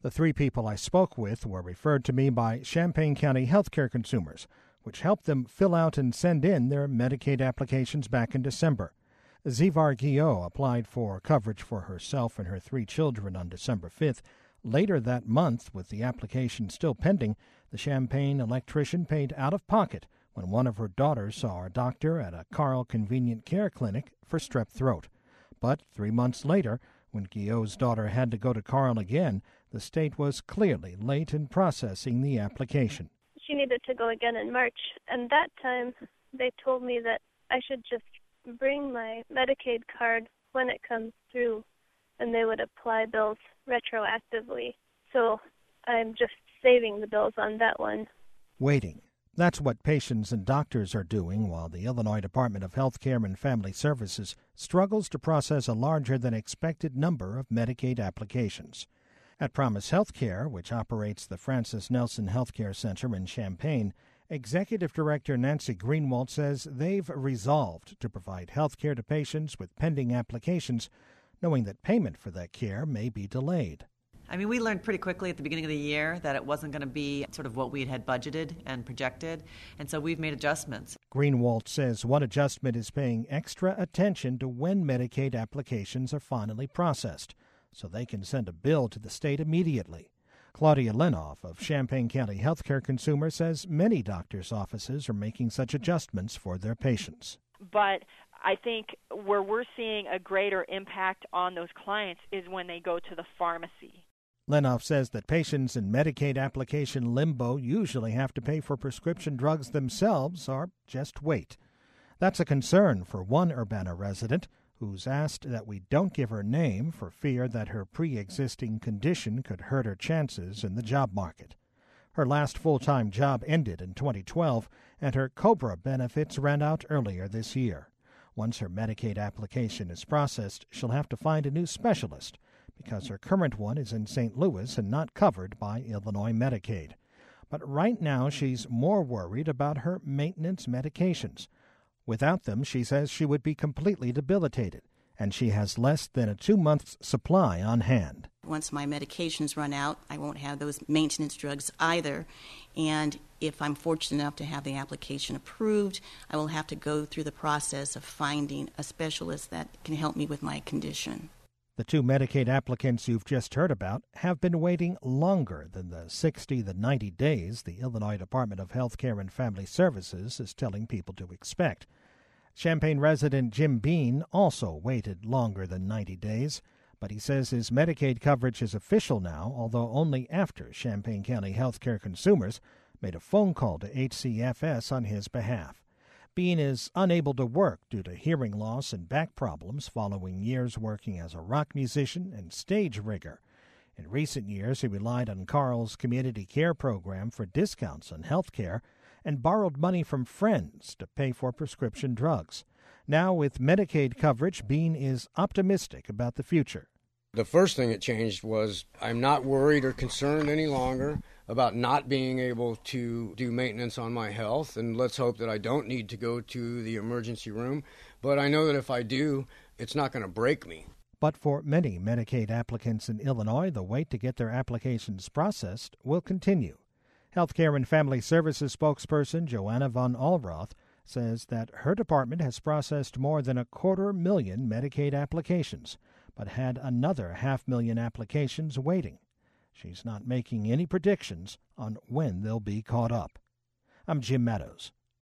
The three people I spoke with were referred to me by Champaign County healthcare consumers, which helped them fill out and send in their Medicaid applications back in December. Zivar Guillot applied for coverage for herself and her three children on December 5th. Later that month, with the application still pending, the Champaign electrician paid out of pocket when one of her daughters saw a doctor at a Carle Convenient Care Clinic for strep throat. But 3 months later, when Guillot's daughter had to go to Carle again, the state was clearly late in processing the application. She needed to go again in March, and that time they told me that I should just bring my Medicaid card when it comes through, and they would apply bills retroactively. So I'm just saving the bills on that one. Waiting. That's what patients and doctors are doing while the Illinois Department of Health Care and Family Services struggles to process a larger than expected number of Medicaid applications. At Promise Healthcare, which operates the Francis Nelson Healthcare Center in Champaign, Executive Director Nancy Greenwald says they've resolved to provide health care to patients with pending applications, knowing that payment for that care may be delayed. I mean, we learned pretty quickly at the beginning of the year that it wasn't going to be sort of what we had budgeted and projected, and so we've made adjustments. Greenwald says one adjustment is paying extra attention to when Medicaid applications are finally processed, so they can send a bill to the state immediately. Claudia Lenoff of Champaign County Healthcare Consumer says many doctors' offices are making such adjustments for their patients. But I think where we're seeing a greater impact on those clients is when they go to the pharmacy. Lenoff says that patients in Medicaid application limbo usually have to pay for prescription drugs themselves or just wait. That's a concern for one Urbana resident who's asked that we don't give her name for fear that her pre-existing condition could hurt her chances in the job market. Her last full-time job ended in 2012, and her COBRA benefits ran out earlier this year. Once her Medicaid application is processed, she'll have to find a new specialist because her current one is in St. Louis and not covered by Illinois Medicaid. But right now she's more worried about her maintenance medications. Without them, she says she would be completely debilitated, and she has less than a 2-month supply on hand. Once my medications run out, I won't have those maintenance drugs either, and if I'm fortunate enough to have the application approved, I will have to go through the process of finding a specialist that can help me with my condition. The two Medicaid applicants you've just heard about have been waiting longer than the 60 to 90 days the Illinois Department of Health Care and Family Services is telling people to expect. Champaign resident Jim Bean also waited longer than 90 days, but he says his Medicaid coverage is official now, although only after Champaign County Health Care Consumers made a phone call to HCFS on his behalf. Bean is unable to work due to hearing loss and back problems following years working as a rock musician and stage rigger. In recent years, he relied on Carle's community care program for discounts on health care and borrowed money from friends to pay for prescription drugs. Now, with Medicaid coverage, Bean is optimistic about the future. The first thing that changed was I'm not worried or concerned any longer about not being able to do maintenance on my health, and let's hope that I don't need to go to the emergency room. But I know that if I do, it's not going to break me. But for many Medicaid applicants in Illinois, the wait to get their applications processed will continue. Healthcare and Family Services spokesperson Joanna von Allroth says that her department has processed more than 250,000 Medicaid applications, but had another 500,000 applications waiting. She's not making any predictions on when they'll be caught up. I'm Jim Meadows.